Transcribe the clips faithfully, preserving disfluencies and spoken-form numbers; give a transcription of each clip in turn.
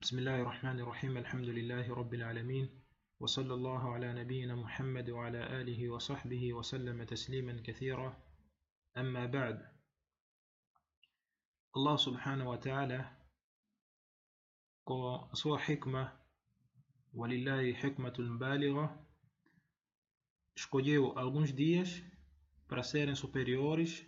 بسم الله الرحمن الرحيم الحمد لله رب العالمين وصلى الله على نبينا محمد وعلى آله وصحبه وسلم تسليما كثيرا أما بعد. Allah subhanahu wa ta'ala, com a sua hikmah, walillahi hikmatul baligha, escolheu alguns dias para serem superiores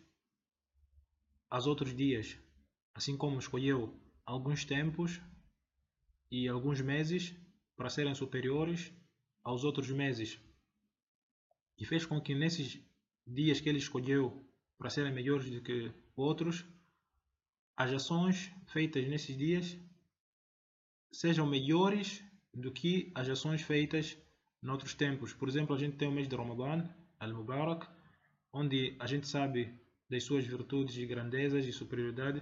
aos outros dias, assim como escolheu alguns tempos e alguns meses para serem superiores aos outros meses, e fez com que nesses dias que ele escolheu para serem melhores do que outros, as ações feitas nesses dias sejam melhores do que as ações feitas noutros tempos. Por exemplo, a gente tem o mês de Ramadan, Al-Mubarak, onde a gente sabe das suas virtudes e grandezas e superioridade,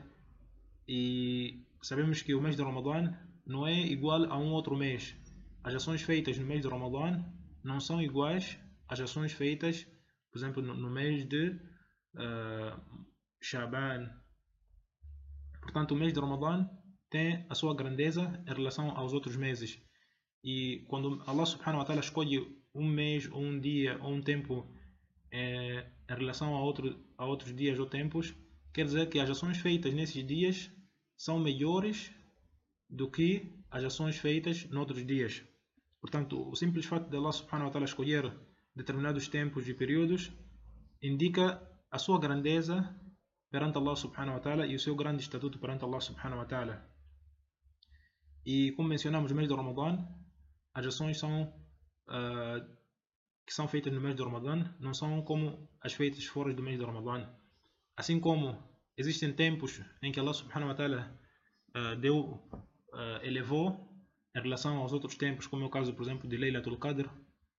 e sabemos que o mês de Ramadan não é igual a um outro mês. As ações feitas no mês de Ramadan não são iguais às ações feitas, por exemplo, no, no mês de uh, Shaban. Portanto, o mês de Ramadan tem a sua grandeza em relação aos outros meses. E quando Allah subhanahu wa ta'ala escolhe um mês, ou um dia, ou um tempo eh, em relação a, outro, a outros dias ou tempos, quer dizer que as ações feitas nesses dias são melhores do que as ações feitas noutros dias. Portanto, o simples fato de Allah subhanahu wa ta'ala escolher determinados tempos e períodos indica a sua grandeza perante Allah subhanahu wa ta'ala e o seu grande estatuto perante Allah subhanahu wa ta'ala. E como mencionamos, no mês de Ramadan, as ações são, uh, que são feitas no mês de Ramadan não são como as feitas fora do mês de Ramadan. Assim como existem tempos em que Allah subhanahu wa ta'ala uh, deu, uh, elevou em relação aos outros tempos, como é o caso, por exemplo, de Laylatul Qadr,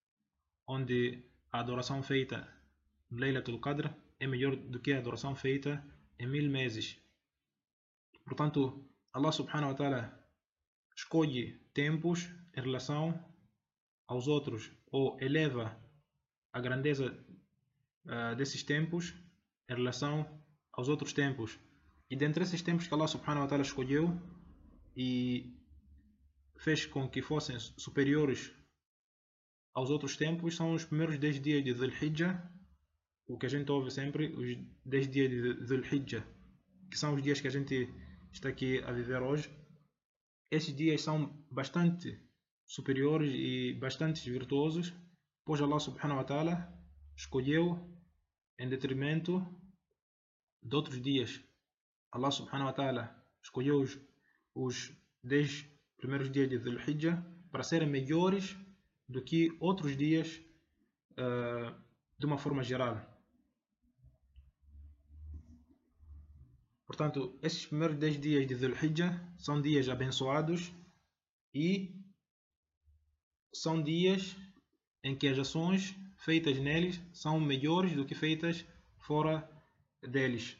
onde a adoração feita no Laylatul Qadr é melhor do que a adoração feita em mil meses. Portanto, Allah subhanahu wa ta'ala escolhe tempos em relação aos outros, ou eleva a grandeza uh, desses tempos em relação aos outros tempos. E dentre esses tempos que Allah subhanahu wa ta'ala escolheu e fez com que fossem superiores aos outros tempos, são os primeiros dez dias de Dhul Hijjah, o que a gente ouve sempre, os dez dias de Dhul Hijjah, que são os dias que a gente está aqui a viver hoje. Esses dias são bastante superiores e bastante virtuosos, pois Allah subhanahu wa ta'ala escolheu em detrimento de outros dias. Allah subhanahu wa ta'ala escolheu os, os dez primeiros dias de Dhul Hijjah para serem melhores do que outros dias uh, de uma forma geral. Portanto, esses primeiros dez dias de Dhul Hijjah são dias abençoados e são dias em que as ações feitas neles são melhores do que feitas fora deles.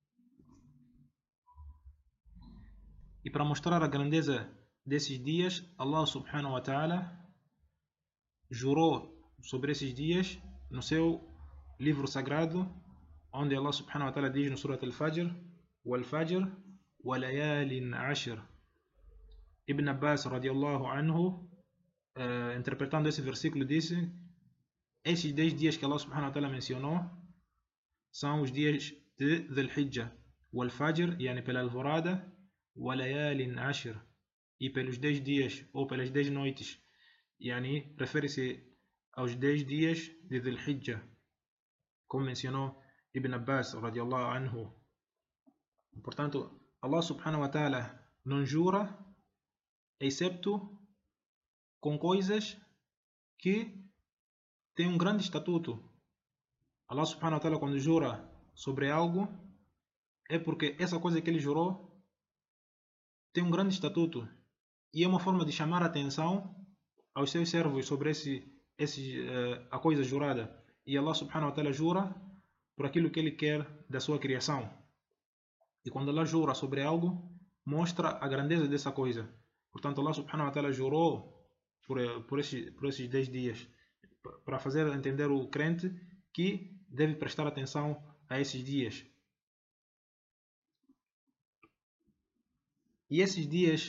E para mostrar a grandeza desses dias, Allah subhanahu wa ta'ala jurou sobre esses dias no seu livro sagrado, onde Allah subhanahu wa ta'ala diz no Surat Al-Fajr: Wal-Fajr wa layalin ashr. Ibn Abbas radiallahu anhu, uh, interpretando esse versículo, disse: esses dez dias que Allah subhanahu wa ta'ala mencionou são os dias de Dhul Hijjah. Wal-Fajr, yani pela alvorada, wa layalin ashr, e pelos dez dias ou pelas dez noites, yani refere-se aos dez dias de Dhul Hijjah, como mencionou Ibn Abbas radiallahu anhu. Portanto, Allah subhanahu wa ta'ala não jura excepto com coisas que têm um grande estatuto. Allah subhanahu wa ta'ala, quando jura sobre algo, é porque essa coisa que ele jurou tem um grande estatuto e é uma forma de chamar a atenção aos seus servos sobre esse, esse, uh, a coisa jurada. E Allah subhanahu wa ta'ala jura por aquilo que ele quer da sua criação. E quando Allah jura sobre algo, mostra a grandeza dessa coisa. Portanto, Allah subhanahu wa ta'ala jurou por, por, esse, por esses dez dias para fazer entender o crente que deve prestar atenção a esses dias. E esses dias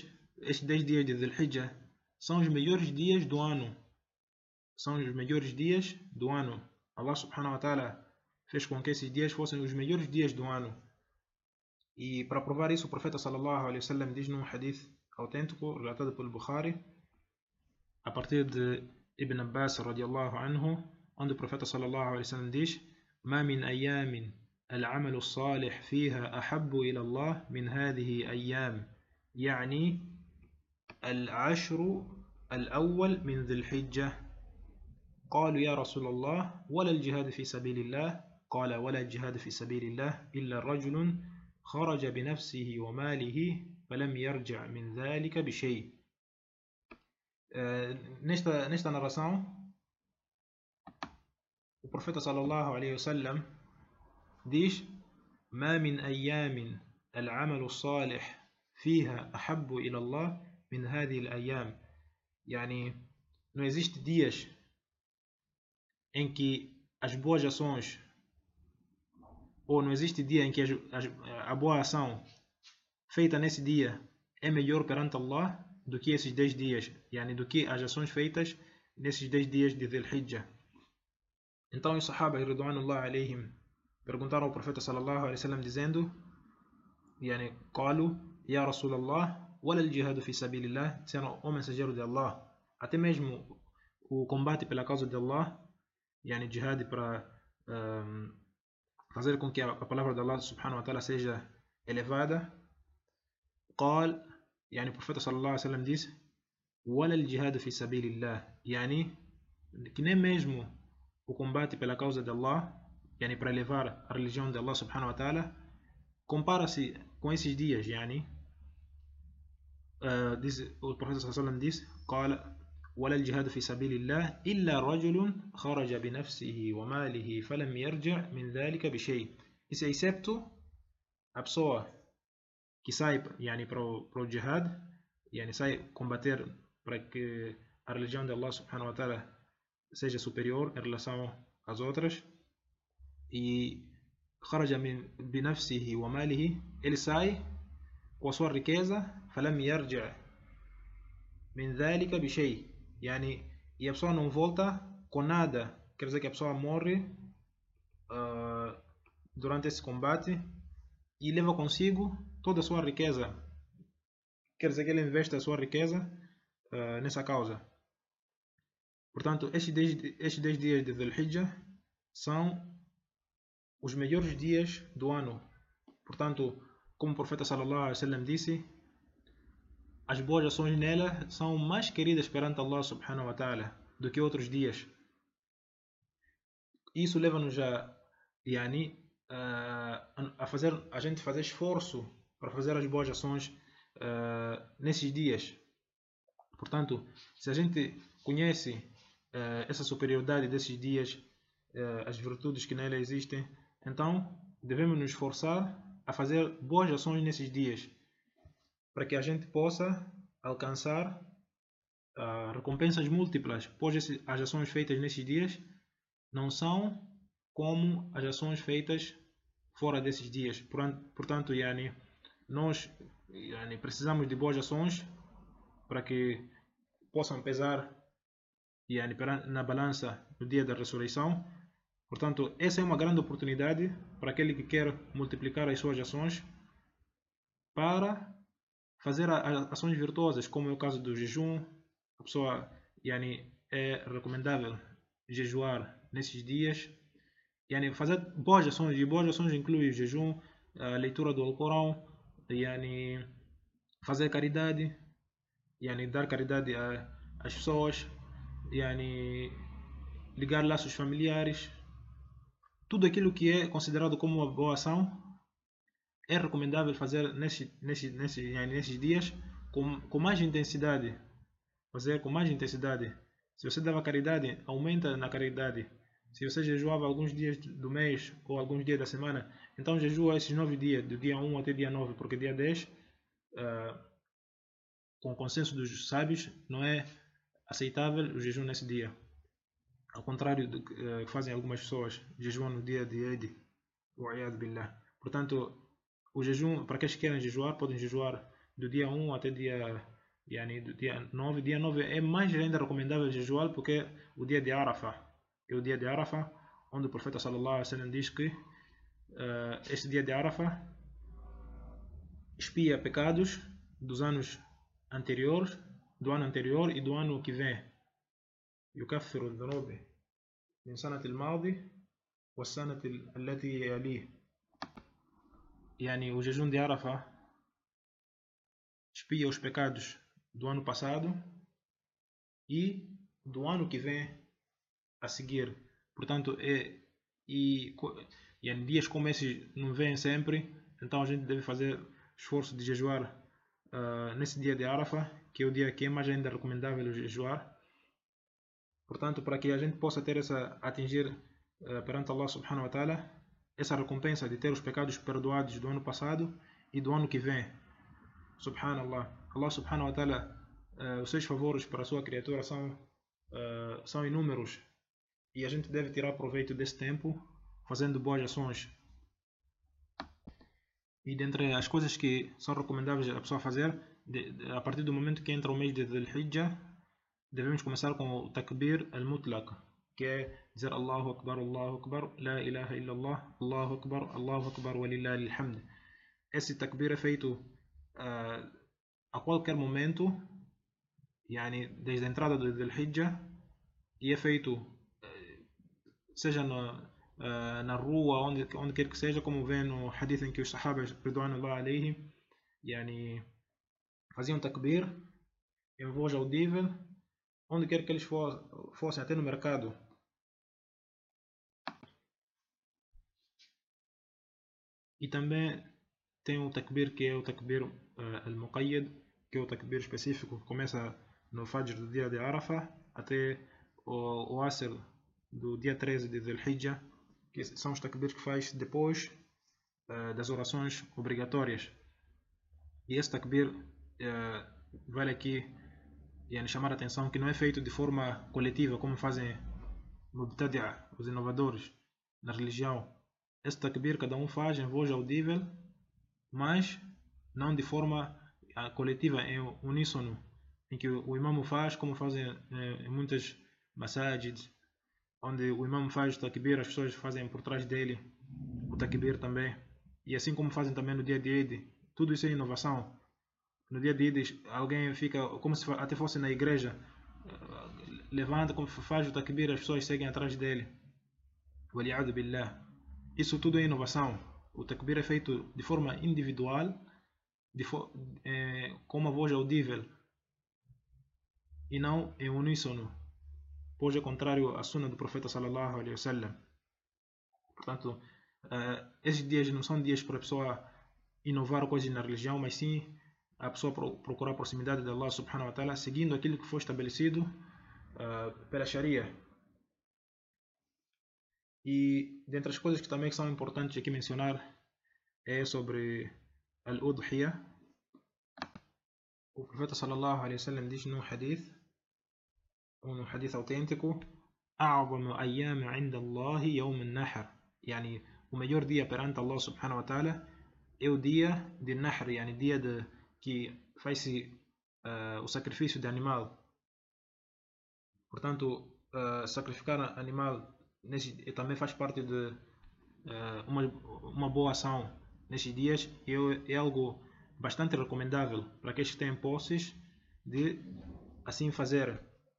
estes dez dias de Dhul-Hijjah são os melhores dias do ano. São os melhores dias do ano. Allah subhanahu wa ta'ala fez com que esses dias fossem os melhores dias do ano. E para provar isso, o profeta sallallahu alaihi wasallam diz num hadith autêntico, relatado pelo Bukhari, a partir de Ibn Abbas radiallahu anhu, onde o profeta sallallahu alaihi wasallam diz: "Ma min ayamin al-amal as-salih fiha ahabbu ila Allah min hadhihi ayyam." يعني العشر الأول من ذي الحجة. قالوا يا رسول الله ولا الجهاد في سبيل الله؟ قال ولا الجهاد في سبيل الله إلا رجل خرج بنفسه وماله فلم يرجع من ذلك بشيء. Nesta, nesta narração, o profeta sallallahu alaihi wasallam diz: ما من أيام العمل الصالح فيها أحب إلى الله من هذه الأيام. يعني não existe dias em que as boas ações, ou não existe dia em que a boa ação feita nesse dia é melhor perante Allah do que esses dez dias, yani do que as ações feitas nesses dez dias de Dhul-Hijjah. Então os Sahaba ridwanullah alayhim perguntaram ao profeta sallallahu alaihi wasallam dizendo: yani qalu ya Rasulallah wala al-jihad fi sabilillah? Disseram: ó mensageiro de Allah, até mesmo o combate pela causa de Allah, yani jihad para um, fazer com que a palavra de Allah subhanahu wa ta'ala seja elevada. قال, يعني o profeta sallallahu alaihi wasallam diz: ولا الجهاد في سبيل الله, يعني que nem mesmo o combate pela causa de Allah, yani para elevar a religião de Allah subhanahu wa ta'ala, compara-se com esses dias. Yani uh, diz, o profeta sallallahu alaihi wasallam diz: قال ولا الجهاد في سبيل الله إلا رجل خرج بنفسه وماله فلم يرجع من ذلك بشيء. Isso é excepto a pessoa que sai, yani, para o, para o jihad, yani, sai combater para que a religião de Allah subhanahu wa ta'ala seja superior em relação às outras, e خرج من بنفسه وماله, ele sai com a sua riqueza, فلم يرجع من ذلك بشيء, yani, e a pessoa não volta com nada, quer dizer que a pessoa morre uh, durante esse combate e leva consigo toda a sua riqueza, quer dizer que ele investe a sua riqueza uh, nessa causa. Portanto, estes dez dias de Dhul-Hijjah são os melhores dias do ano. Portanto, como o profeta sallallahu alaihi wasallam disse, as boas ações nela são mais queridas perante Allah subhanahu wa ta'ala do que outros dias. Isso leva-nos a, yani, a fazer a gente fazer esforço para fazer as boas ações uh, nesses dias. Portanto, se a gente conhece uh, essa superioridade desses dias, uh, as virtudes que nela existem, então devemos nos esforçar a fazer boas ações nesses dias, para que a gente possa alcançar uh, recompensas múltiplas, pois as ações feitas nesses dias não são como as ações feitas fora desses dias. Portanto, yani, nós yani, precisamos de boas ações para que possam pesar yani, na balança no dia da ressurreição. Portanto, essa é uma grande oportunidade para aquele que quer multiplicar as suas ações para fazer ações virtuosas, como é o caso do jejum. A pessoa, yani, é recomendável jejuar nesses dias. Yani, fazer boas ações, e boas ações incluem o jejum, a leitura do Alcorão, yani, fazer caridade, yani, dar caridade às pessoas, yani, ligar laços familiares. Tudo aquilo que é considerado como uma boa ação é recomendável fazer nesse, nesse, nesse, yani, nesses dias com, com mais intensidade. Fazer com mais intensidade. Se você dava caridade, aumenta na caridade. Se você jejuava alguns dias do mês ou alguns dias da semana, então jejua esses nove dias, do dia um até dia nove, porque dia dez, uh, com o consenso dos sábios, não é aceitável o jejum nesse dia. Ao contrário do que uh, fazem algumas pessoas, jejuam no dia de Eid. Portanto, o jejum, para aqueles que querem jejuar, podem jejuar do dia um até dia Yani, do dia nove. Dia nove é mais ainda recomendável jejuar porque o dia de Arafah é o dia de Arafah, onde o profeta sallallahu alaihi wasallam diz que uh, este dia de Arafah expia pecados dos anos anteriores, do ano anterior e do ano que vem. يكفر الذنوب من سنة الماضي والسنة التي يليه. Yani, o jejum de Arafah expia os pecados do ano passado e do ano que vem a seguir. Portanto, é, e, e em dias como esses não vêm sempre, então a gente deve fazer esforço de jejuar uh, nesse dia de Arafah, que é o dia que é mais ainda recomendável jejuar. Portanto, para que a gente possa ter essa, atingir uh, perante Allah subhanahu wa ta'ala, essa recompensa de ter os pecados perdoados do ano passado e do ano que vem. Subhanallah. Allah subhanahu wa ta'ala, uh, os seus favores para a sua criatura são, uh, são inúmeros. E a gente deve tirar proveito desse tempo fazendo boas ações. E dentre as coisas que são recomendáveis a pessoa fazer, de, de, a partir do momento que entra o mês de Dhul-Hijjah, devemos começar com o Takbir al-Mutlaq, que é dizer Allahu Akbar, Allahu Akbar, La ilaha illallah, Allahu Akbar, Allahu Akbar, Walillahi alhamd. Esse Takbir é feito uh, a qualquer momento, yani, desde a entrada do Dhul-Hijjah, e é feito seja na, uh, na rua, onde, onde quer que seja, como vem no hadith em que os sahabas, ridwanullah alayhi, yani, faziam takbir em voz audível, onde quer que eles fossem, até no mercado. E também tem o takbir que é o takbir uh, al-muqayyad, que é o takbir específico, que começa no fajr do dia de Arafah até o, o asr do dia treze de Dhul-Hijjah, que são os takbirs que faz depois uh, das orações obrigatórias. E esse takbir uh, vale aqui yani, chamar a atenção que não é feito de forma coletiva, como fazem Mubtadi'a, os inovadores na religião. Esse takbir cada um faz em voz audível, mas não de forma uh, coletiva, em uníssono, em que o, o imam faz como fazem uh, em muitas masajids, onde o imam faz o takbir, as pessoas fazem por trás dele o takbir também. E assim como fazem também no dia de Eid. Tudo isso é inovação. No dia de Eid alguém fica como se até fosse na igreja, levanta, como faz o takbir, as pessoas seguem atrás dele. Wali'adu billah. Isso tudo é inovação. O takbir é feito de forma individual, de fo é, com uma voz audível, e não em uníssono, pois é contrário à sunna do profeta sallallahu alaihi wasallam. Portanto, uh, esses dias não são dias para a pessoa inovar coisas na religião, mas sim a pessoa pro procurar a proximidade de Allah subhanahu wa ta'ala, seguindo aquilo que foi estabelecido uh, pela Sharia. E dentre as coisas que também são importantes aqui mencionar é sobre al-Udhiyah. O profeta sallallahu alaihi wasallam diz no hadith, um hadith autêntico: أعظم أيام عند الله يوم النحر. يعني o melhor dia perante Allah subhanahu wa ta'ala é o dia de Nahr, yani dia de que faz-se uh, o sacrifício de animal. Portanto, uh, sacrificar animal nesse, também faz parte de uh, uma, uma boa ação nesses dias, e é, é algo bastante recomendável para aqueles que têm posses de assim fazer.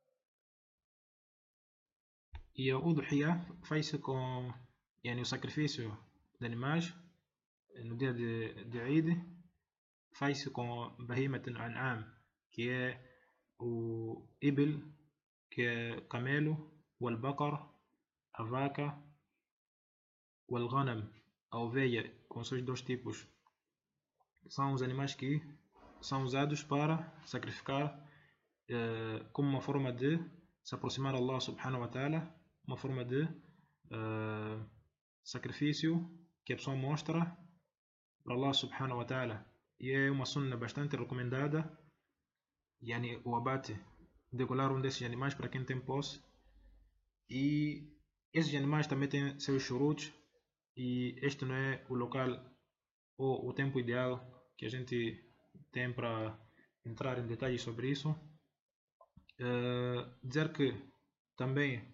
E a Udhiyah faz-se com yani, o sacrifício de animais no dia de, de Eid, faz-se com Bahimat al-An'am, que é o Ibil, que é camelo, o Al-Baqar, a vaca, o Al-Ghanam, a ovelha, com seus dois tipos. São os animais que são usados para sacrificar eh, como uma forma de se aproximar a Allah subhanahu wa ta'ala, uma forma de uh, sacrifício que a pessoa mostra para Allah subhanahu wa ta'ala. E é uma sunna bastante recomendada, yani, o abate, degolar um desses animais para quem tem posse. E esses animais também têm seus shuruts, e este não é o local ou o tempo ideal que a gente tem para entrar em detalhes sobre isso. Uh, dizer que também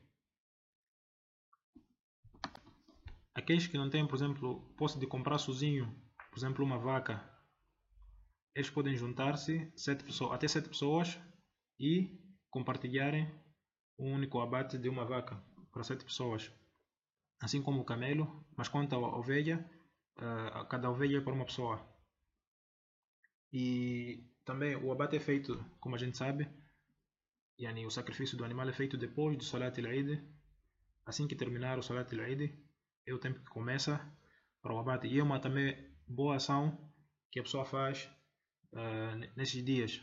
aqueles que não têm, por exemplo, posse de comprar sozinho, por exemplo, uma vaca, eles podem juntar-se sete pessoas, até sete pessoas e compartilharem um único abate de uma vaca para sete pessoas. Assim como o camelo, mas quanto à ovelha, uh, cada ovelha é para uma pessoa. E também o abate é feito, como a gente sabe, yani, o sacrifício do animal é feito depois do Salat al-Eid. Assim que terminar o Salat al-Eid, é o tempo que começa para o abate. E é uma também boa ação que a pessoa faz uh, nesses dias.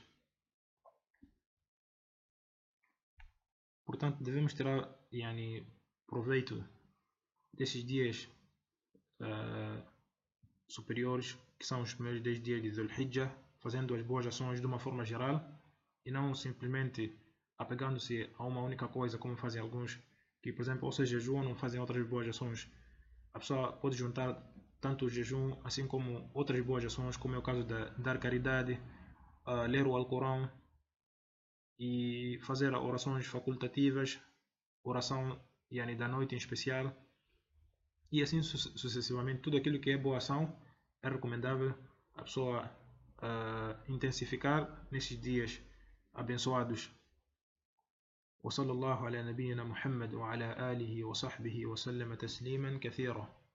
Portanto, devemos tirar yani, proveito desses dias uh, superiores, que são os primeiros dez dias de Dhul-Hijjah, fazendo as boas ações de uma forma geral e não simplesmente apegando-se a uma única coisa, como fazem alguns que, por exemplo, ou se jejuam, não fazem outras boas ações. A pessoa pode juntar tanto o jejum, assim como outras boas ações, como é o caso de dar caridade, uh, ler o Alcorão e fazer orações facultativas, oração yani, da noite em especial, e assim sucessivamente. Tudo aquilo que é boa ação é recomendável a pessoa uh, intensificar nesses dias abençoados. وصلى الله على نبينا محمد وعلى آله وصحبه وسلم تسليما كثيرا.